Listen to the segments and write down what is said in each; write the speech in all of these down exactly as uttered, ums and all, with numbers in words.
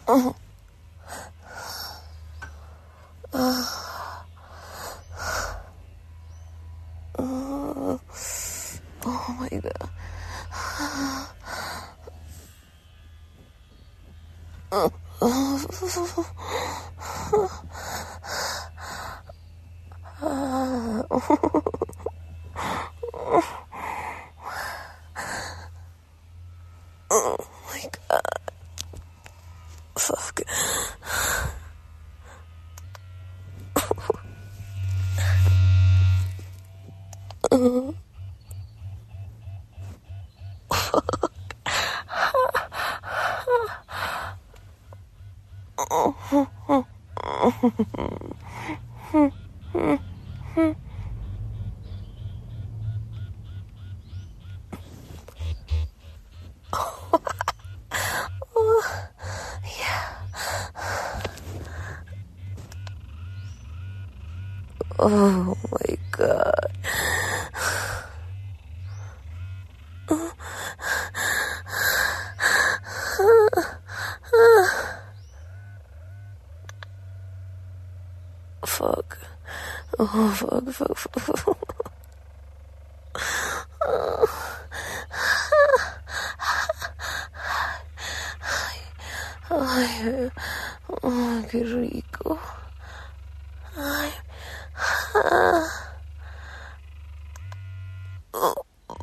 Oh. Uh. Uh. Oh my god. Uh. Oh my god. Fuck. Uh. Fuck. Oh my god. Fuck. Oh, fuck, fuck, fuck, fuck. Ay, ay, qué rico. Ay. Oh.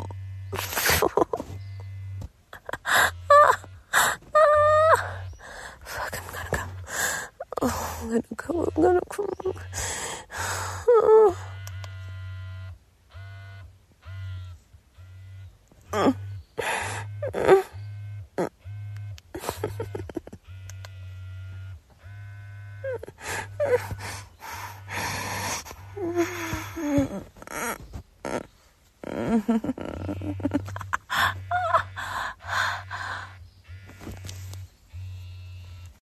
Fuck, I'm gonna come. Oh, I'm gonna come, I'm gonna come. Oh. Mm. Mm. Mm.